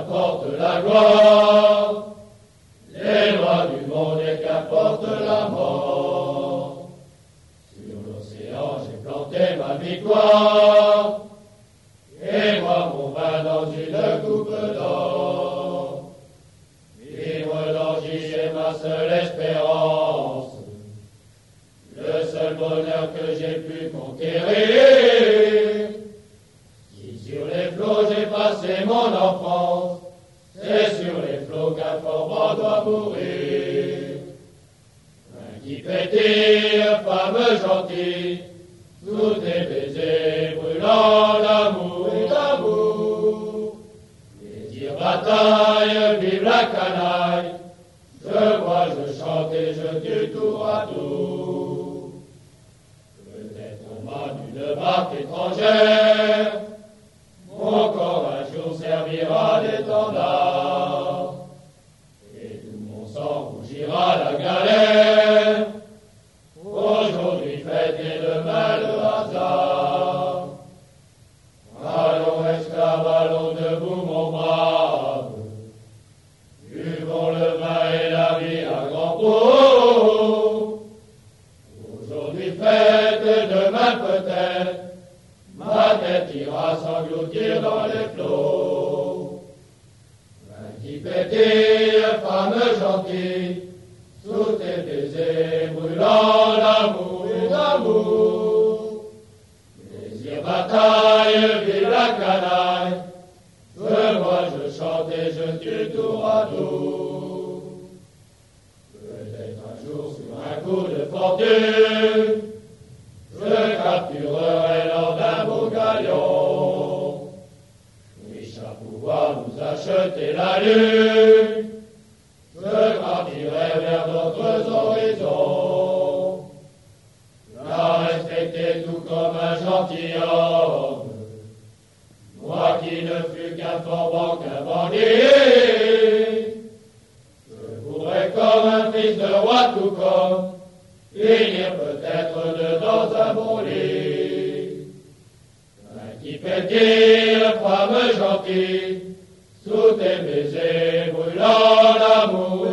qu'apporte la gloire, les lois du monde et qu'apporte la mort. Sur l'océan, j'ai planté ma victoire, et moi mon vin dans une coupe d'or. Vivre dans J est ma seule espérance, le seul bonheur que j'ai pu conquérir. Si sur les flots j'ai passé mon enfance, c'est sur les flots qu'un fort vent doit mourir. Un qui pétille, femme gentille, sous tes baisers brûlants d'amour et d'amour. Désir, bataille, vive la canaille, je vois, je chante et je tue tour à tour. Peut-être au mât d'une barque étrangère, mon corps un jour servira d'étendard, et tout mon sang rougira la galère. Aujourd'hui fête et demain le hasard. Allons esclaves, allons debout mon brave, buvons le vin et la vie à grands pots. Aujourd'hui fête et demain peut-être, ma tête ira s'engloutir dans les flots. Vin qui pétille, femme gentille, sous tes baisers brûlants d'amour et d'amour. Désir, bataille, vive la canaille, je vois, je chante et je tue tour à tour. Peut-être un jour sur un coup de fortune, je capturerai lors d'un beau galion, riche à pouvoir nous acheter la lune. Je grandirai vers d'autres horizons, la respecter tout comme un gentilhomme, moi qui ne fus qu'un forban, qu'un bandit. Je voudrais comme un fils de roi tout comme finir peut-être dedans un bon lit. Un qui pétille, femme gentille, sous tes baisers brûlants d'amour